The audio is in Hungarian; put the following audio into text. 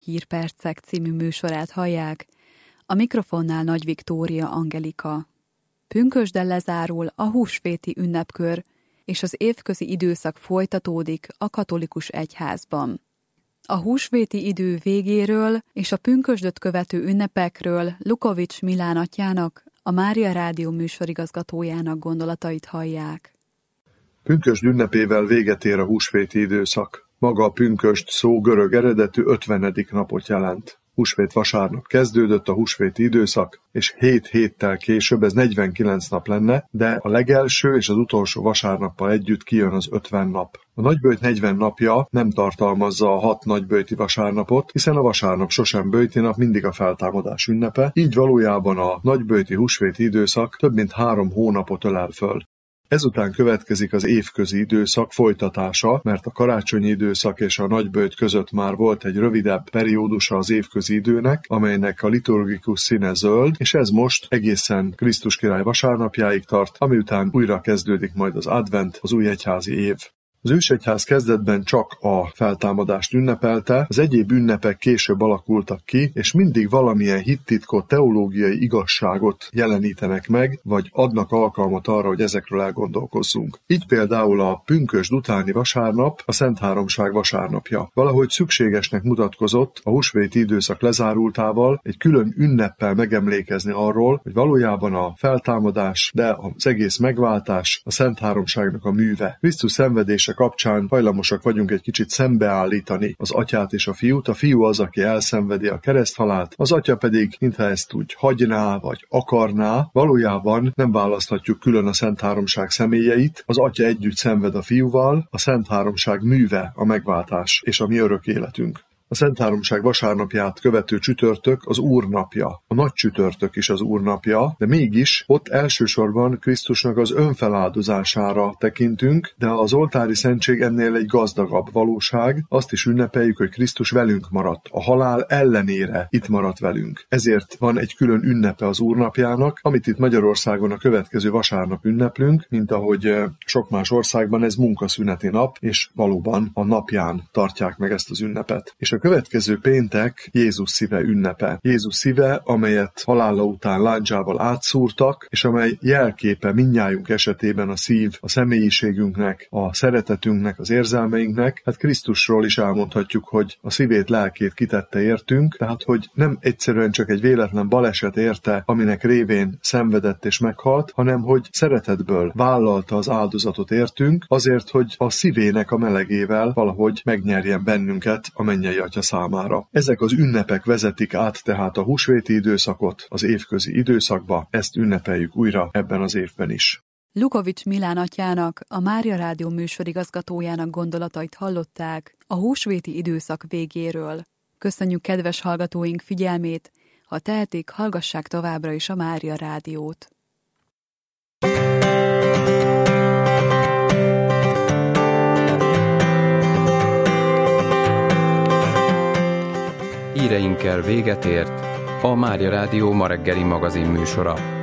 Hírpercek című műsorát hallják, a mikrofonnál Nagy Viktória Angelika. Pünkösddel lezárul a húsvéti ünnepkör, és az évközi időszak folytatódik a katolikus egyházban. A húsvéti idő végéről és a pünkösdöt követő ünnepekről Lukovics Milán atyának, a Mária Rádió műsorigazgatójának gondolatait hallják. Pünkösd ünnepével véget ér a húsvéti időszak. Maga a pünkösd szó görög eredetű 50. napot jelent. Húsvét vasárnap kezdődött a húsvéti időszak, és 7 héttel később ez 49 nap lenne, de a legelső és az utolsó vasárnappal együtt kijön az 50 nap. A nagyböjt 40 napja nem tartalmazza a 6 nagyböjti vasárnapot, hiszen a vasárnap sosem böjti nap, mindig a feltámadás ünnepe, így valójában a nagyböjti húsvéti időszak több mint 3 hónapot ölel föl. Ezután következik az évközi időszak folytatása, mert a karácsonyi időszak és a nagyböjt között már volt egy rövidebb periódusa az évközi időnek, amelynek a liturgikus színe zöld, és ez most egészen Krisztus király vasárnapjáig tart, ami után újra kezdődik majd az advent, az új egyházi év. Az ősegyház kezdetben csak a feltámadást ünnepelte, az egyéb ünnepek később alakultak ki, és mindig valamilyen hittitkot, teológiai igazságot jelenítenek meg, vagy adnak alkalmat arra, hogy ezekről elgondolkozzunk. Így például a pünkösd utáni vasárnap a Szent Háromság vasárnapja. Valahogy szükségesnek mutatkozott a húsvéti időszak lezárultával egy külön ünneppel megemlékezni arról, hogy valójában a feltámadás, de az egész megváltás a Szent Háromságnak a műve. Krisztus szenvedése kapcsán hajlamosak vagyunk egy kicsit szembeállítani az atyát és a fiút. A fiú az, aki elszenvedi a kereszthalált, az atya pedig, mintha ezt úgy hagyná vagy akarná, valójában nem választhatjuk külön a Szent Háromság személyeit. Az atya együtt szenved a fiúval, a Szent Háromság műve a megváltás és a mi örök életünk. A Szent Háromság vasárnapját követő csütörtök az Úr napja. A nagy csütörtök is az Úr napja, de mégis ott elsősorban Krisztusnak az önfeláldozására tekintünk, de az oltári szentség ennél egy gazdagabb valóság. Azt is ünnepeljük, hogy Krisztus velünk maradt. A halál ellenére itt maradt velünk. Ezért van egy külön ünnepe az Úr napjának, amit itt Magyarországon a következő vasárnap ünneplünk, mint ahogy sok más országban ez munkaszüneti nap, és valóban a napján tartják meg ezt az ünnepet. És a következő péntek Jézus szíve ünnepe. Jézus szíve, amelyet halála után lándzsával átszúrtak, és amely jelképe mindnyájunk esetében a szív, a személyiségünknek, a szeretetünknek, az érzelmeinknek. Hát Krisztusról is elmondhatjuk, hogy a szívét, lelkét kitette értünk, tehát hogy nem egyszerűen csak egy véletlen baleset érte, aminek révén szenvedett és meghalt, hanem hogy szeretetből vállalta az áldozatot értünk, azért, hogy a szívének a melegével valahogy megnyerjen bennünket a mennyei Atya számára. Ezek az ünnepek vezetik át tehát a húsvéti időszakot az évközi időszakba, ezt ünnepeljük újra ebben az évben is. Lukovics Milán atyának, a Mária Rádió műsorigazgatójának gondolatait hallották a húsvéti időszak végéről. Köszönjük kedves hallgatóink figyelmét, ha tehetik, hallgassák továbbra is a Mária Rádiót. Híreinkkel véget ért a Mária Rádió ma reggeli magazin műsora.